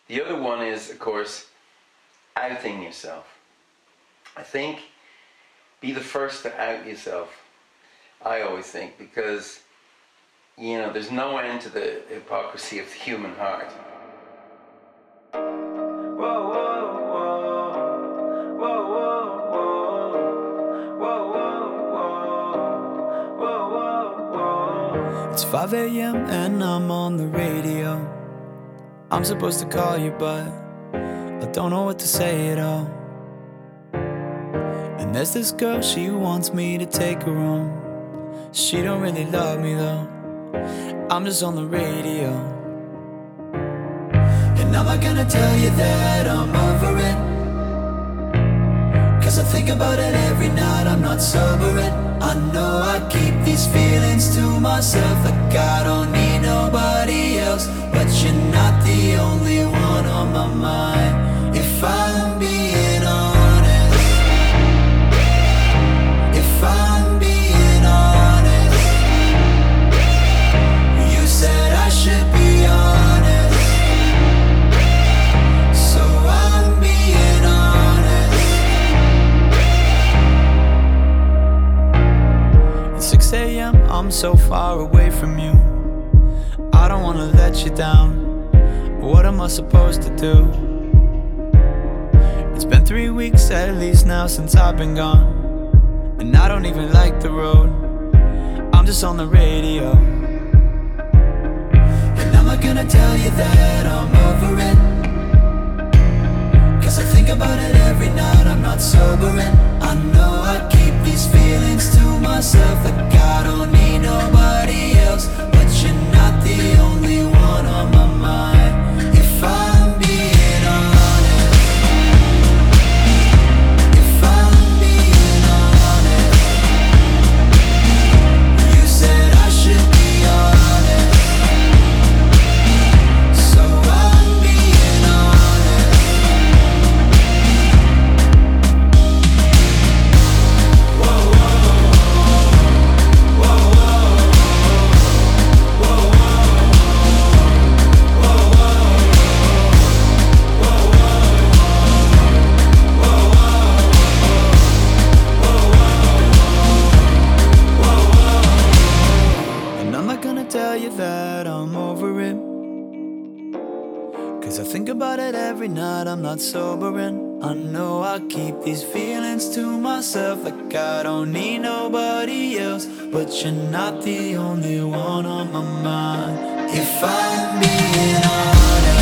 The other one is, of course, outing yourself. I think be the first to out yourself. I always think, because there's no end to the hypocrisy of the human heart. It's 5 a.m. and I'm on the radio. I'm supposed to call you, but I don't know what to say at all. And there's this girl, she wants me to take her home. She don't really love me though. I'm just on the radio. And I'm not gonna tell you that I'm over it, 'cause I think about it every night, I'm not sobering. I know I keep these feelings to myself, like I don't need nobody else. But you're not the only one on my mind, if I'm being honest. If I'm being honest, you said I should be honest, so I'm being honest. At 6 a.m. I'm so far away from you, I don't wanna let you down. What am I supposed to do? It's been 3 weeks at least now since I've been gone, and I don't even like the road. I'm just on the radio. And I'm not gonna tell you that I'm over it, 'cause I think about it every night, I'm not sobering. I know I keep these feelings to myself, like I don't need nobody else. But you're not the only one on my mind, if I'm being honest. If I'm being honest, you said I should be honest, so I'm being honest. Whoa, whoa, whoa, whoa, whoa, And I'm not gonna tell you that I'm over it, 'cause I think about it every night, I'm not sobering. I know I keep these feelings to myself, like I don't need nobody else. But you're not the only one on my mind, if I'm being honest.